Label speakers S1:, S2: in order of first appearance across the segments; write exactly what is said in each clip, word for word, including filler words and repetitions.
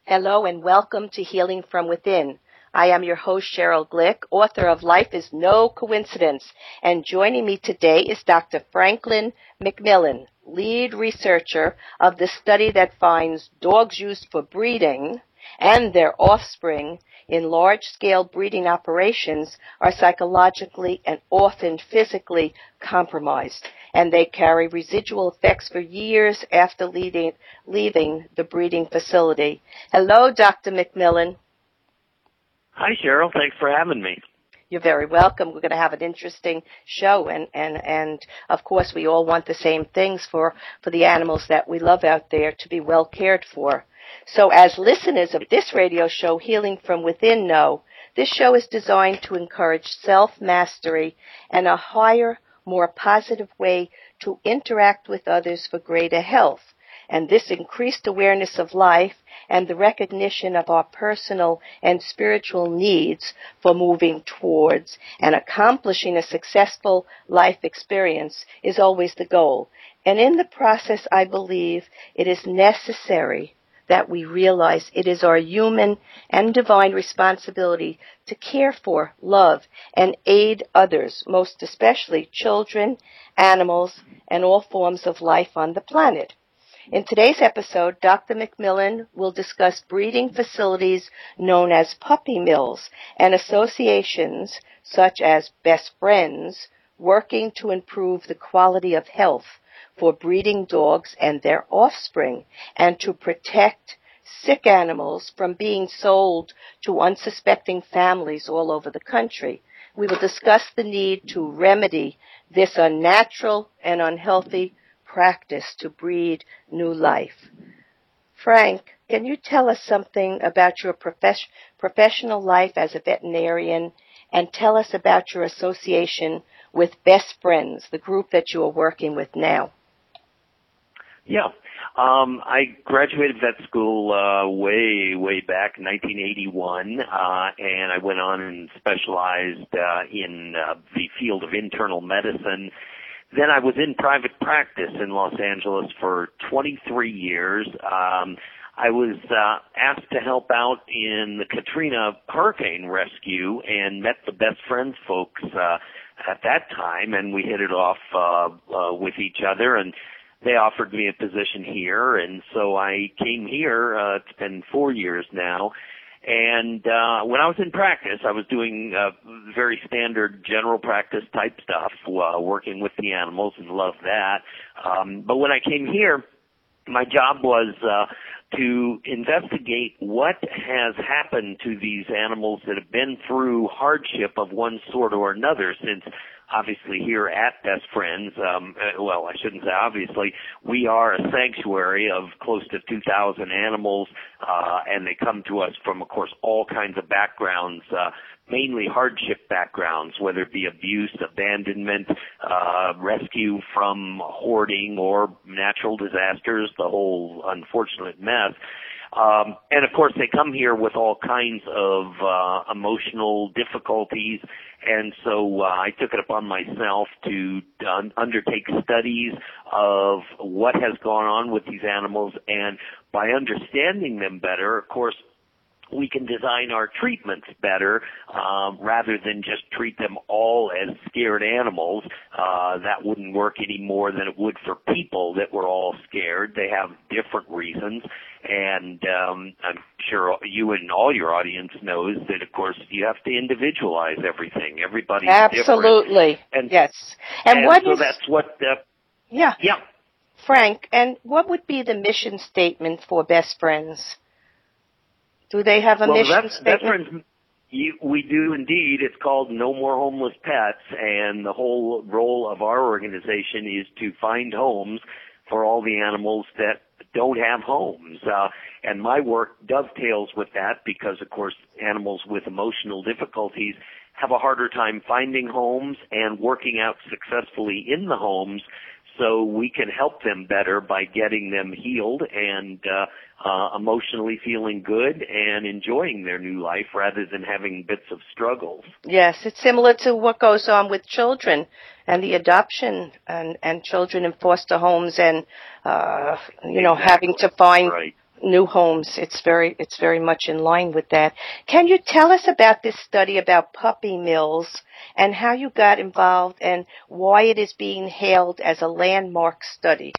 S1: Hello and welcome to Healing from Within. I am your host, Cheryl Glick, author of Life is No Coincidence. And joining me today is Doctor Franklin McMillan, lead researcher of the study that finds dogs used for breeding and their offspring in large-scale breeding operations are psychologically and often physically compromised, and they carry residual effects for years after leaving, leaving the breeding facility. Hello, Doctor McMillan.
S2: Hi, Cheryl. Thanks for having me.
S1: You're very welcome. We're going to have an interesting show, and, and, and of course, we all want the same things for, for the animals that we love out there to be well cared for. So as listeners of this radio show, Healing from Within, know, this show is designed to encourage self-mastery and a higher, more positive way to interact with others for greater health. And this increased awareness of life and the recognition of our personal and spiritual needs for moving towards and accomplishing a successful life experience is always the goal. And in the process, I believe it is necessary that we realize it is our human and divine responsibility to care for, love, and aid others, most especially children, animals, and all forms of life on the planet. In today's episode, Doctor McMillan will discuss breeding facilities known as puppy mills and associations such as Best Friends working to improve the quality of health for breeding dogs and their offspring and to protect sick animals from being sold to unsuspecting families all over the country. We will discuss the need to remedy this unnatural and unhealthy practice to breed new life. Frank, can you tell us something about your profes- professional life as a veterinarian and tell us about your association with Best Friends, the group that you are working with now?
S2: Yeah. Um, I graduated vet school uh, way, way back in nineteen eighty-one, uh, and I went on and specialized uh, in uh, the field of internal medicine. Then I was in private practice in Los Angeles for twenty-three years. Um, I was uh, asked to help out in the Katrina hurricane rescue and met the Best Friends folks uh, at that time, and we hit it off uh, uh, with each other, and they offered me a position here, and so I came here. Uh, it's been four years now. And uh, when I was in practice, I was doing uh, very standard general practice type stuff, uh, working with the animals, and loved that. Um, but when I came here, my job was uh, to investigate what has happened to these animals that have been through hardship of one sort or another since obviously here at Best Friends, um, well, I shouldn't say obviously, we are a sanctuary of close to two thousand animals, uh, and they come to us from, of course, all kinds of backgrounds, uh, mainly hardship backgrounds, whether it be abuse, abandonment, uh, rescue from hoarding or natural disasters, the whole unfortunate mess. Um, and, of course, they come here with all kinds of uh, emotional difficulties, and so uh, I took it upon myself to un- undertake studies of what has gone on with these animals, and by understanding them better, of course, we can design our treatments better um, rather than just treat them all as scared animals. Uh, that wouldn't work any more than it would for people that were all scared. They have different reasons. And um, I'm sure you and all your audience knows that, of course, you have to individualize everything. Everybody's
S1: Absolutely.
S2: different. And,
S1: yes. And,
S2: and
S1: what
S2: so
S1: is,
S2: that's what... Uh,
S1: yeah.
S2: Yeah.
S1: Frank, and what would be the mission statement for Best Friends? Do they have a
S2: well,
S1: mission
S2: Best,
S1: statement?
S2: Best Friends, you, we do indeed. It's called No More Homeless Pets, and the whole role of our organization is to find homes for all the animals that don't have homes. Uh, and my work dovetails with that because, of course, animals with emotional difficulties have a harder time finding homes and working out successfully in the homes, so we can help them better by getting them healed and uh, uh, emotionally feeling good and enjoying their new life rather than having bits of struggles.
S1: Yes, it's similar to what goes on with children and the adoption and, and children in foster homes and, uh, you know,
S2: Exactly.
S1: having to find
S2: right.
S1: new homes. It's very, it's very much in line with that. Can you tell us about this study about puppy mills and how you got involved and why it is being hailed as a landmark study?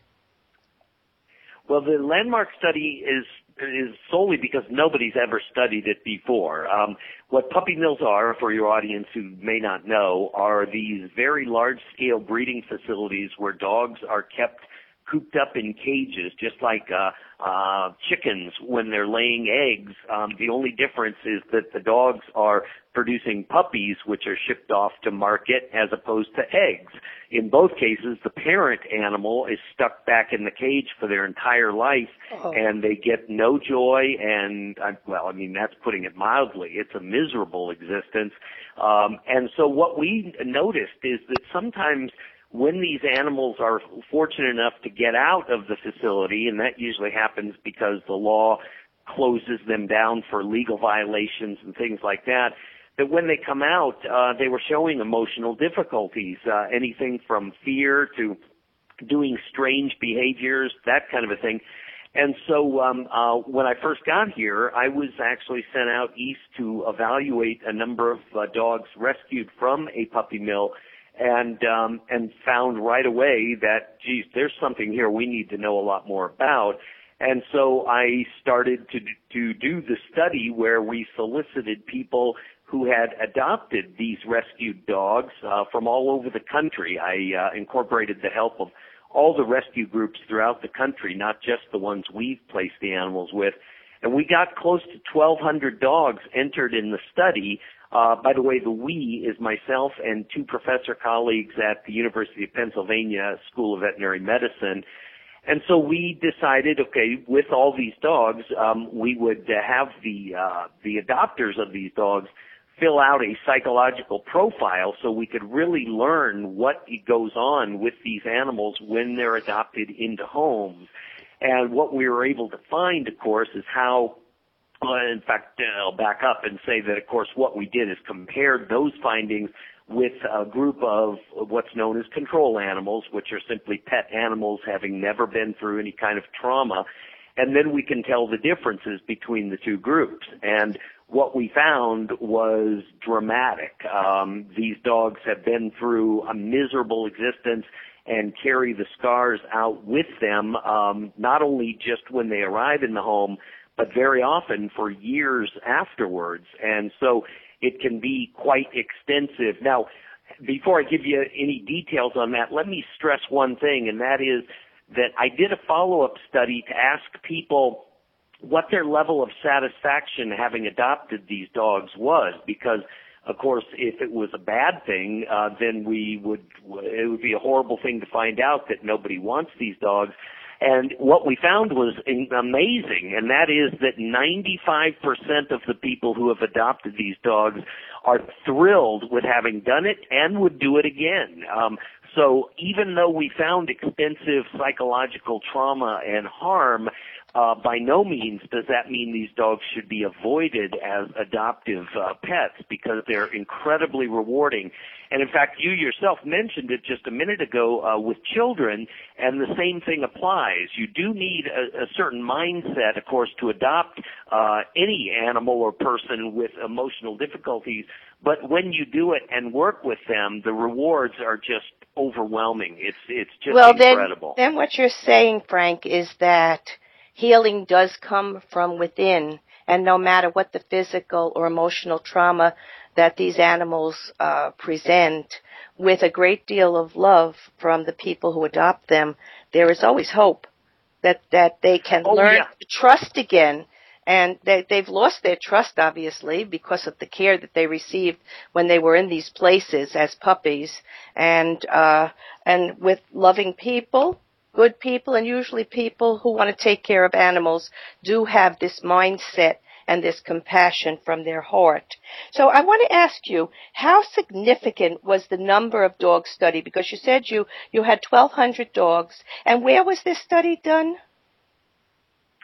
S2: Well, the landmark study is is solely because nobody's ever studied it before. Um, what puppy mills are, for your audience who may not know, are these very large-scale breeding facilities where dogs are kept cooped up in cages, just like uh, uh, chickens when they're laying eggs. Um, the only difference is that the dogs are producing puppies, which are shipped off to market, as opposed to eggs. In both cases, the parent animal is stuck back in the cage for their entire life, oh. and they get no joy, and, uh, well, I mean, that's putting it mildly. It's a miserable existence. Um, and so what we noticed is that sometimes when these animals are fortunate enough to get out of the facility, and that usually happens because the law closes them down for legal violations and things like that, that when they come out, uh, they were showing emotional difficulties, uh, anything from fear to doing strange behaviors, that kind of a thing. And so um, uh, when I first got here, I was actually sent out east to evaluate a number of uh, dogs rescued from a puppy mill, and um, and found right away that, geez, there's something here we need to know a lot more about. And so I started to to do the study where we solicited people who had adopted these rescued dogs uh, from all over the country. I uh, incorporated the help of all the rescue groups throughout the country, not just the ones we've placed the animals with. And we got close to twelve hundred dogs entered in the study. Uh, by the way, the we is myself and two professor colleagues at the University of Pennsylvania School of Veterinary Medicine. And so we decided, okay, with all these dogs, um, we would uh, have the uh, the adopters of these dogs fill out a psychological profile so we could really learn what goes on with these animals when they're adopted into homes. And what we were able to find, of course, is how, well, in fact, uh, I'll back up and say that, of course, what we did is compared those findings with a group of what's known as control animals, which are simply pet animals having never been through any kind of trauma. And then we can tell the differences between the two groups. And what we found was dramatic. Um, these dogs have been through a miserable existence and carry the scars out with them, um, not only just when they arrive in the home, but very often for years afterwards. And so it can be quite extensive. Now, before I give you any details on that, let me stress one thing, and that is that I did a follow-up study to ask people what their level of satisfaction having adopted these dogs was, because, of course, if it was a bad thing, uh, then we would, it would be a horrible thing to find out that nobody wants these dogs. And what we found was amazing, and that is that ninety-five percent of the people who have adopted these dogs are thrilled with having done it and would do it again. Um, so even though we found extensive psychological trauma and harm, Uh, by no means does that mean these dogs should be avoided as adoptive uh, pets, because they're incredibly rewarding. And in fact, you yourself mentioned it just a minute ago uh, with children, and the same thing applies. You do need a, a certain mindset, of course, to adopt uh, any animal or person with emotional difficulties, but when you do it and work with them, the rewards are just overwhelming. It's, it's just
S1: well,
S2: incredible.
S1: Then, then what you're saying, Frank, is that healing does come from within, and no matter what the physical or emotional trauma that these animals uh, present, with a great deal of love from the people who adopt them, there is always hope that, that they can
S2: oh,
S1: learn
S2: yeah.
S1: to trust again. And they, they've lost their trust, obviously, because of the care that they received when they were in these places as puppies. And uh, and with loving people, good people, and usually people who want to take care of animals, do have this mindset and this compassion from their heart. So I want to ask you, how significant was the number of dogs studied? Because you said you, you had twelve hundred dogs. And where was this study done?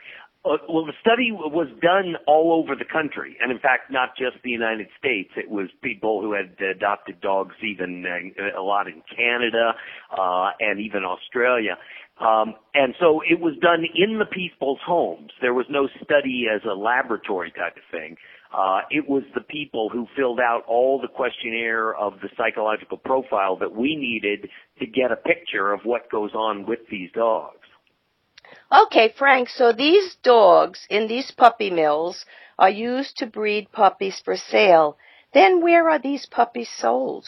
S2: Uh, well, the study was done all over the country, and in fact, not just the United States. It was people who had adopted dogs, even uh, a lot in Canada uh, and even Australia. Um, and so it was done in the people's homes. There was no study as a laboratory type of thing. Uh, it was the people who filled out all the questionnaire of the psychological profile that we needed to get a picture of what goes on with these dogs.
S1: Okay, Frank, so these dogs in these puppy mills are used to breed puppies for sale. Then where are these puppies sold?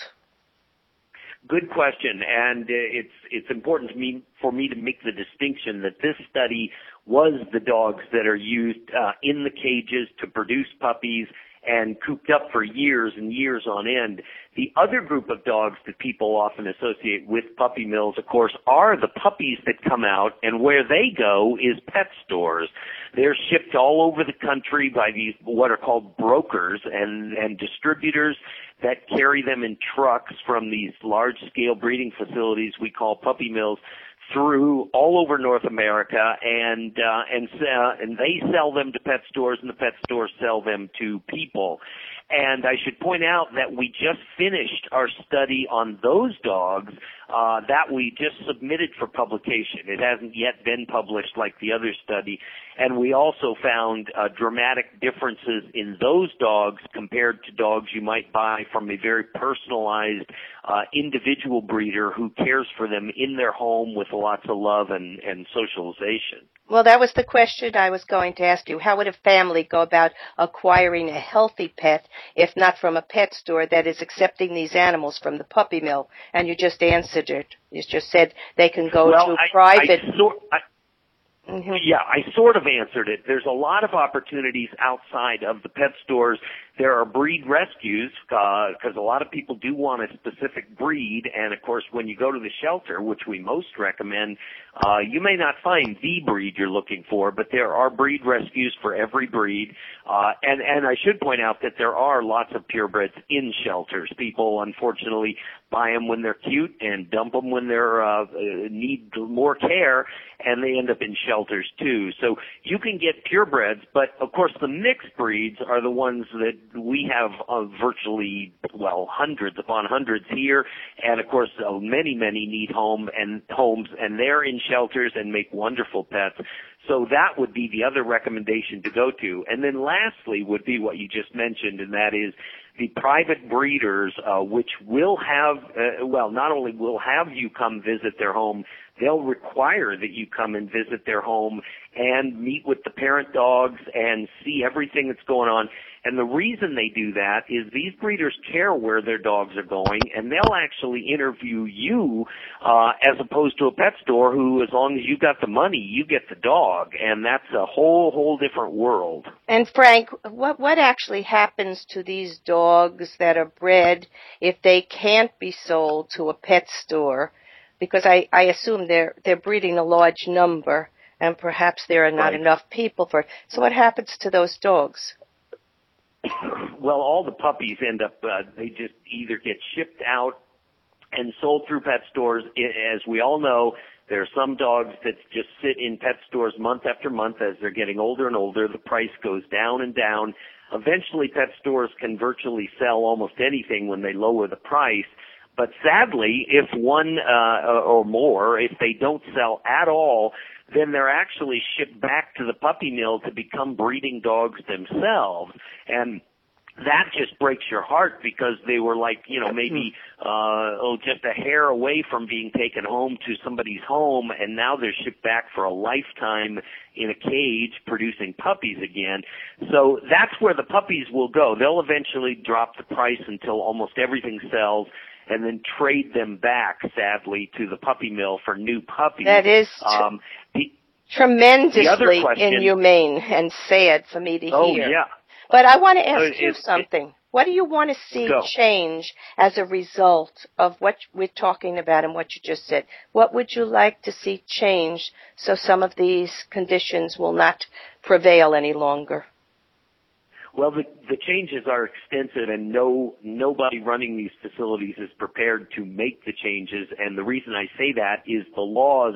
S2: Good question, and uh, it's it's important to me for me to make the distinction that this study was the dogs that are used uh, in the cages to produce puppies and cooped up for years and years on end. The other group of dogs that people often associate with puppy mills, of course, are the puppies that come out, and where they go is pet stores. They're shipped all over the country by these what are called brokers and, and distributors that carry them in trucks from these large-scale breeding facilities we call puppy mills through all over North America, and uh, and uh, and they sell them to pet stores, and the pet stores sell them to people. And I should point out that we just finished our study on those dogs uh, that we just submitted for publication. It hasn't yet been published like the other study. And we also found uh, dramatic differences in those dogs compared to dogs you might buy from a very personalized uh, individual breeder who cares for them in their home with lots of love and, and socialization.
S1: Well, that was the question I was going to ask you. How would a family go about acquiring a healthy pet if not from a pet store that is accepting these animals from the puppy mill? And you just answered it. You just said they can go
S2: well,
S1: to
S2: I,
S1: private.
S2: I sort, I,
S1: mm-hmm.
S2: Yeah, I sort of answered it. There's a lot of opportunities outside of the pet stores. There are breed rescues because uh, a lot of people do want a specific breed. And, of course, when you go to the shelter, which we most recommend, uh, you may not find the breed you're looking for, but there are breed rescues for every breed. Uh, and, and I should point out that there are lots of purebreds in shelters. People, unfortunately, buy them when they're cute and dump them when they're uh, need more care, and they end up in shelters, too. So you can get purebreds, but, of course, the mixed breeds are the ones that we have uh, virtually, well, hundreds upon hundreds here, and of course, uh, many, many need home and homes, and they're in shelters and make wonderful pets. So that would be the other recommendation to go to. And then lastly would be what you just mentioned, and that is the private breeders, uh, which will have, uh, well, not only will have you come visit their home, they'll require that you come and visit their home and meet with the parent dogs and see everything that's going on. And the reason they do that is these breeders care where their dogs are going, and they'll actually interview you uh, as opposed to a pet store who, as long as you got the money, you get the dog, and that's a whole, whole different world.
S1: And Frank, what what actually happens to these dogs that are bred if they can't be sold to a pet store? Because I, I assume they're they're breeding a large number, and perhaps there are not
S2: Right.
S1: enough people for it. So what happens to those dogs?
S2: Well, all the puppies end up, uh, they just either get shipped out and sold through pet stores. As we all know, there are some dogs that just sit in pet stores month after month. As they're getting older and older, the price goes down and down. Eventually, pet stores can virtually sell almost anything when they lower the price. But sadly, if one uh, or more, if they don't sell at all, then they're actually shipped back to the puppy mill to become breeding dogs themselves. And that just breaks your heart because they were like, you know, maybe uh, oh, just a hair away from being taken home to somebody's home, and now they're shipped back for a lifetime in a cage producing puppies again. So that's where the puppies will go. They'll eventually drop the price until almost everything sells, and then trade them back, sadly, to the puppy mill for new puppies.
S1: That is t-
S2: um, the,
S1: tremendously
S2: the other question,
S1: inhumane and sad for me to
S2: oh,
S1: hear.
S2: Oh, yeah.
S1: But I want to ask
S2: Uh,
S1: you
S2: it-
S1: something. What do you want to see
S2: Go.
S1: change as a result of what we're talking about and what you just said? What would you like to see change so some of these conditions will not prevail any longer?
S2: Well, the, the changes are extensive, and no nobody running these facilities is prepared to make the changes. And the reason I say that is the laws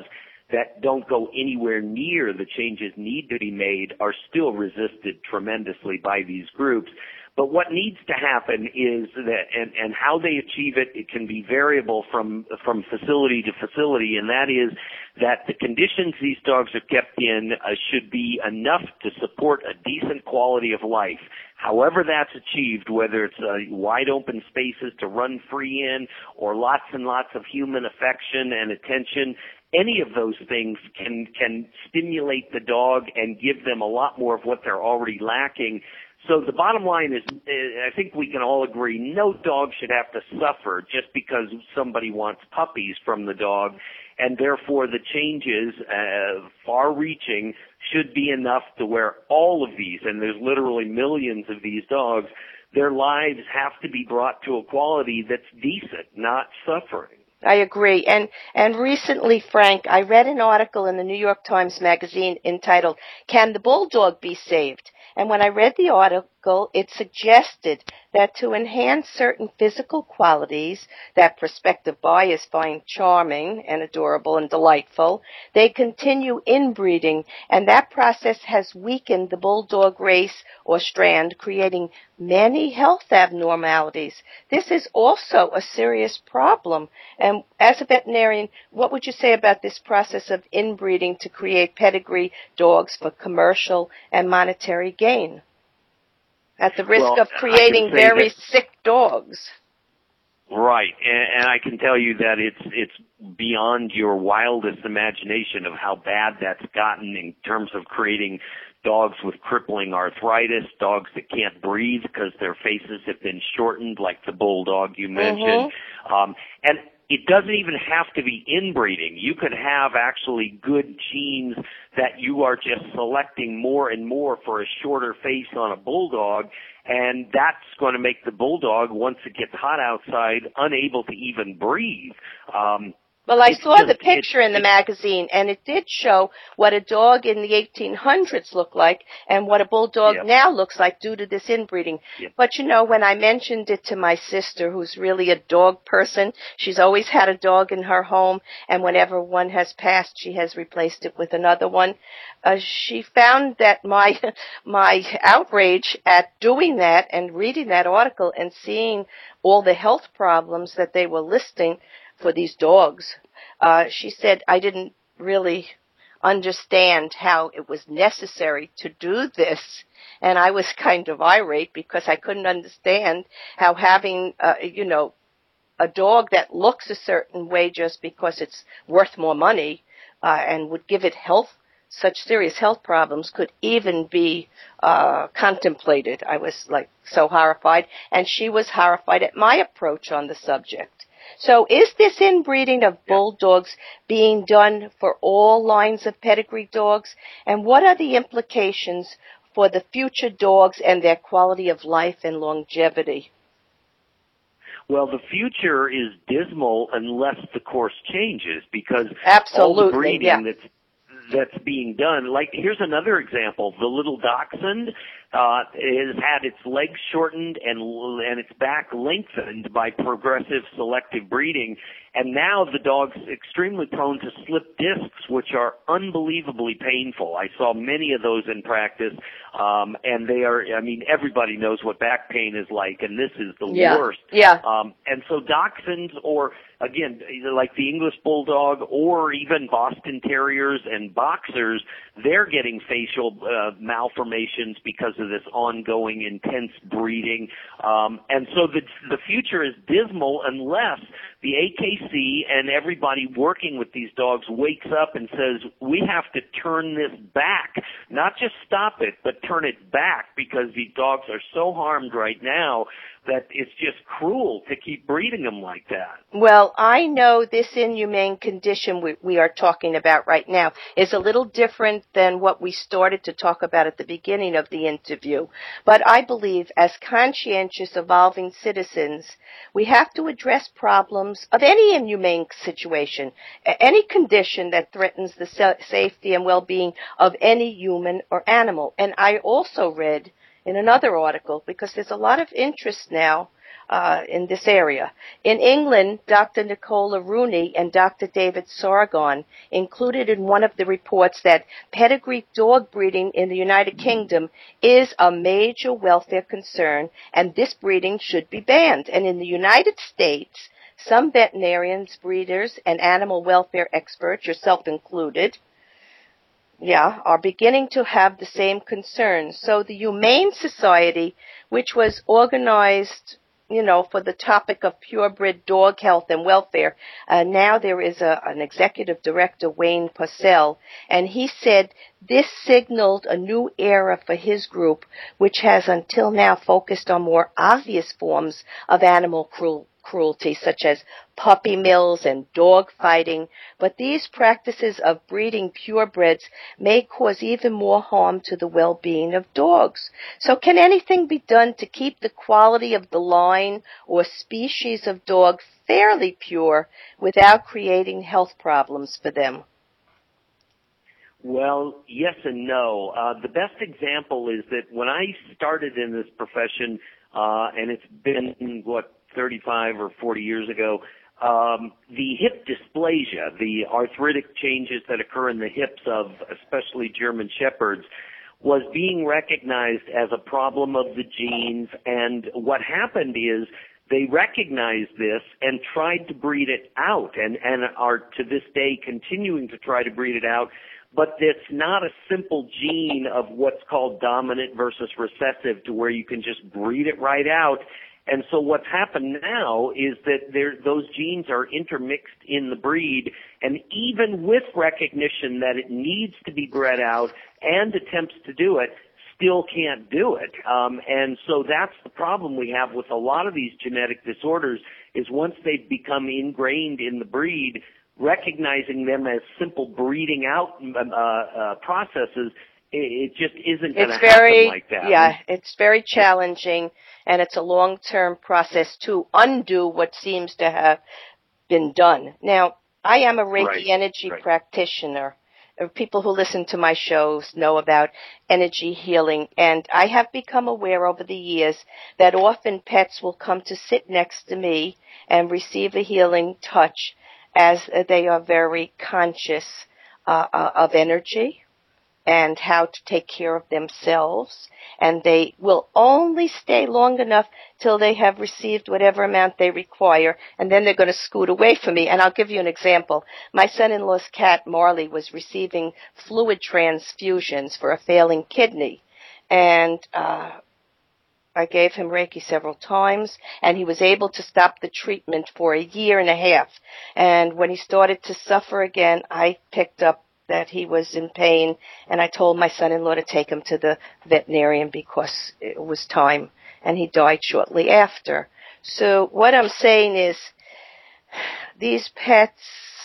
S2: that don't go anywhere near the changes need to be made are still resisted tremendously by these groups. But what needs to happen is that, and, and how they achieve it, it can be variable from from facility to facility, and that is that the conditions these dogs are kept in uh, should be enough to support a decent quality of life. However that's achieved, whether it's uh, wide open spaces to run free in or lots and lots of human affection and attention, any of those things can can stimulate the dog and give them a lot more of what they're already lacking. So the bottom line is, I think we can all agree, no dog should have to suffer just because somebody wants puppies from the dog, and therefore the changes, uh, far-reaching, should be enough to where all of these, and there's literally millions of these dogs, their lives have to be brought to a quality that's decent, not suffering.
S1: I agree. And and recently, Frank, I read an article in the New York Times Magazine entitled, "Can the Bulldog Be Saved?" And when I read the article, it suggested that to enhance certain physical qualities that prospective buyers find charming and adorable and delightful, they continue inbreeding, and that process has weakened the Bulldog race or strand, creating many health abnormalities. This is also a serious problem. And as a veterinarian, what would you say about this process of inbreeding to create pedigree dogs for commercial and monetary gain, at the risk
S2: well,
S1: of creating very
S2: that,
S1: sick dogs?
S2: Right, and, and I can tell you that it's it's beyond your wildest imagination of how bad that's gotten in terms of creating dogs with crippling arthritis, dogs that can't breathe because their faces have been shortened, like the bulldog you mentioned. Mm-hmm. Um, and it doesn't even have to be inbreeding. You could have actually good genes that you are just selecting more and more for a shorter face on a bulldog, and that's going to make the bulldog, once it gets hot outside, unable to even breathe. Um,
S1: Well, I
S2: It's
S1: saw
S2: just,
S1: the picture in the magazine, and it did show what a dog in the eighteen hundreds looked like and what a bulldog
S2: yeah.
S1: now looks like due to this inbreeding.
S2: Yeah.
S1: But, you know, when I mentioned it to my sister, who's really a dog person, she's always had a dog in her home, and whenever one has passed, she has replaced it with another one. Uh, she found that my my outrage at doing that and reading that article and seeing all the health problems that they were listing for these dogs, uh, she said I didn't really understand how it was necessary to do this. And I was kind of irate because I couldn't understand how having, uh, you know, a dog that looks a certain way just because it's worth more money uh, and would give it health, such serious health problems, could even be uh, contemplated. I was like so horrified, and she was horrified at my approach on the subject. So is this inbreeding of bulldogs being done for all lines of pedigree dogs? And what are the implications for the future dogs and their quality of life and longevity?
S2: Well, the future is dismal unless the course changes, because
S1: Absolutely,
S2: all the breeding
S1: yeah.
S2: that's that's being done. Like, here's another example. The little dachshund uh, has had its legs shortened and and its back lengthened by progressive selective breeding, and now the dog's extremely prone to slip discs, which are unbelievably painful. I saw many of those in practice, um, and they are, I mean, everybody knows what back pain is like, and this is the
S1: yeah.
S2: worst.
S1: Yeah.
S2: Um, and so dachshunds, or again, either like the English Bulldog or even Boston Terriers and Boxers, they're getting facial uh, malformations because of this ongoing intense breeding. Um, and so the, the future is dismal unless the A K C and everybody working with these dogs wakes up and says, we have to turn this back, not just stop it, but turn it back, because these dogs are so harmed right now that it's just cruel to keep breeding them like that.
S1: Well, I know this inhumane condition we, we are talking about right now is a little different than what we started to talk about at the beginning of the interview. But I believe as conscientious, evolving citizens, we have to address problems of any inhumane situation, any condition that threatens the safety and well-being of any human or animal. And I also read in another article, because there's a lot of interest now uh, in this area. In England, Doctor Nicola Rooney and Doctor David Sargon included in one of the reports that pedigree dog breeding in the United Kingdom is a major welfare concern, and this breeding should be banned. And in the United States, some veterinarians, breeders, and animal welfare experts, yourself included, yeah, are beginning to have the same concerns. So the Humane Society, which was organized, you know, for the topic of purebred dog health and welfare, uh, now there is a, an executive director, Wayne Purcell, and he said this signaled a new era for his group, which has until now focused on more obvious forms of animal cruelty. cruelty, such as puppy mills and dog fighting, but these practices of breeding purebreds may cause even more harm to the well-being of dogs. So can anything be done to keep the quality of the line or species of dog fairly pure without creating health problems for them?
S2: Well, yes and no. Uh, the best example is that when I started in this profession, uh, and it's been, what, thirty-five or forty years ago, um, the hip dysplasia, the arthritic changes that occur in the hips of especially German Shepherds, was being recognized as a problem of the genes. And what happened is they recognized this and tried to breed it out, and, and are to this day continuing to try to breed it out. But it's not a simple gene of what's called dominant versus recessive to where you can just breed it right out. And so what's happened now is that there, those genes are intermixed in the breed, and even with recognition that it needs to be bred out and attempts to do it, still can't do it. Um, and so that's the problem we have with a lot of these genetic disorders, is once they've become ingrained in the breed, recognizing them as simple breeding out uh, uh, processes, it just isn't going to happen like that.
S1: Yeah, it's very challenging, and it's a long-term process to undo what seems to have been done. Now, I am a Reiki
S2: right.
S1: energy
S2: right.
S1: practitioner. People who listen to my shows know about energy healing, and I have become aware over the years that often pets will come to sit next to me and receive a healing touch as they are very conscious uh, of energy and how to take care of themselves, and they will only stay long enough till they have received whatever amount they require, and then they're going to scoot away from me. And I'll give you an example. My son-in-law's cat, Marley, was receiving fluid transfusions for a failing kidney, and uh I gave him Reiki several times, and he was able to stop the treatment for a year and a half. And when he started to suffer again, I picked up that he was in pain, and I told my son-in-law to take him to the veterinarian because it was time, and he died shortly after. So what I'm saying is these pets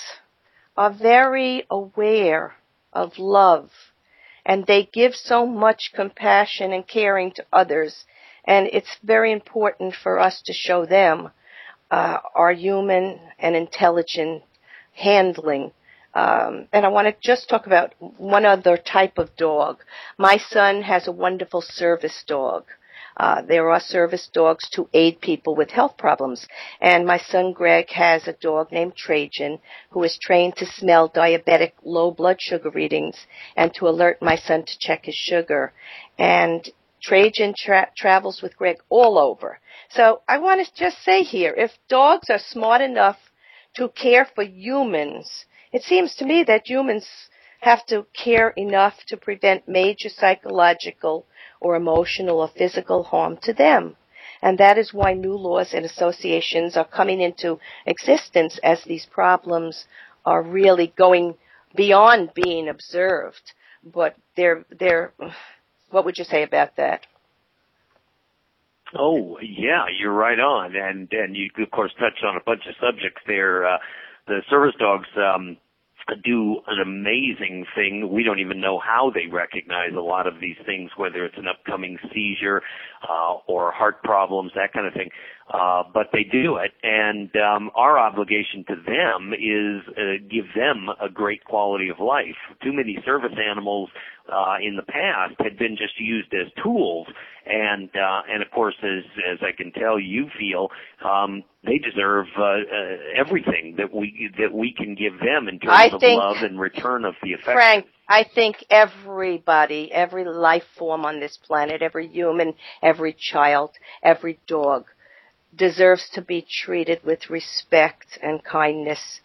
S1: are very aware of love, and they give so much compassion and caring to others, and it's very important for us to show them uh, our human and intelligent handling. Um, and I want to just talk about one other type of dog. My son has a wonderful service dog. Uh, there are service dogs to aid people with health problems. And my son Greg has a dog named Trajan who is trained to smell diabetic low blood sugar readings and to alert my son to check his sugar. And Trajan tra- travels with Greg all over. So I want to just say here, if dogs are smart enough to care for humans, it seems to me that humans have to care enough to prevent major psychological or emotional or physical harm to them. And that is why new laws and associations are coming into existence, as these problems are really going beyond being observed. But they're, they're, what would you say about that?
S2: Oh, yeah, you're right on. And, and you, of course, touched on a bunch of subjects there. Uh, the service dogs, um, do an amazing thing. We don't even know how they recognize a lot of these things, whether it's an upcoming seizure uh, or heart problems, that kind of thing. Uh, but they do it, and um, our obligation to them is uh, give them a great quality of life. Too many service animals uh, in the past had been just used as tools, and uh, and of course, as as I can tell, you feel um, they deserve uh, uh, everything that we that we can give them in terms
S1: I
S2: of
S1: think,
S2: love and return of the affection.
S1: Frank, I think everybody, every life form on this planet, every human, every child, every dog, deserves to be treated with respect and kindness.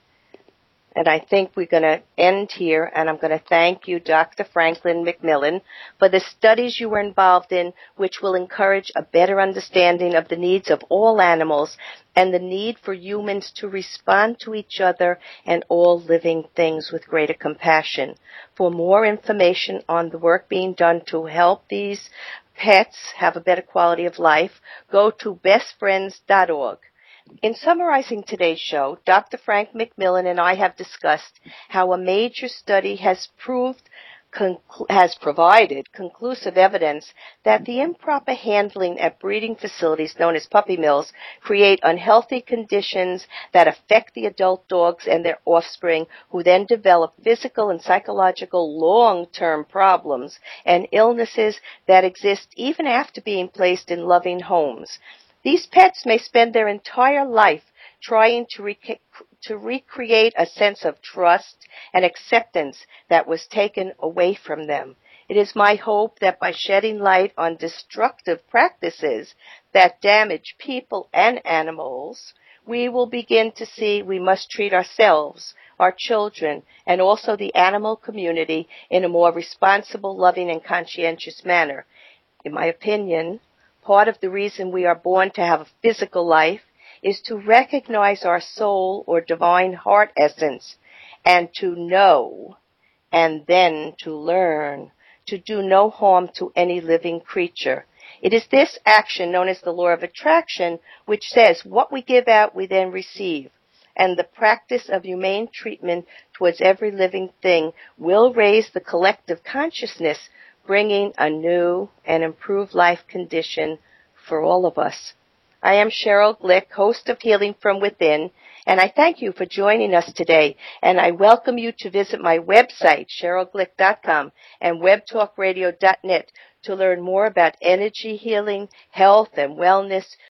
S1: And I think we're going to end here, and I'm going to thank you, Doctor Franklin McMillan, for the studies you were involved in, which will encourage a better understanding of the needs of all animals and the need for humans to respond to each other and all living things with greater compassion. For more information on the work being done to help these pets have a better quality of life, go to best friends dot org. In summarizing today's show, Doctor Frank McMillan and I have discussed how a major study has proved, conclu- has provided conclusive evidence that the improper handling at breeding facilities known as puppy mills create unhealthy conditions that affect the adult dogs and their offspring, who then develop physical and psychological long-term problems and illnesses that exist even after being placed in loving homes. These pets may spend their entire life trying to, rec- to recreate a sense of trust and acceptance that was taken away from them. It is my hope that by shedding light on destructive practices that damage people and animals, we will begin to see we must treat ourselves, our children, and also the animal community in a more responsible, loving, and conscientious manner. In my opinion, part of the reason we are born to have a physical life is to recognize our soul or divine heart essence and to know and then to learn to do no harm to any living creature. It is this action known as the law of attraction which says what we give out we then receive, and the practice of humane treatment towards every living thing will raise the collective consciousness, bringing a new and improved life condition for all of us. I am Cheryl Glick, host of Healing from Within, and I thank you for joining us today, and I welcome you to visit my website, cheryl glick dot com, and web talk radio dot net to learn more about energy healing, health, and wellness,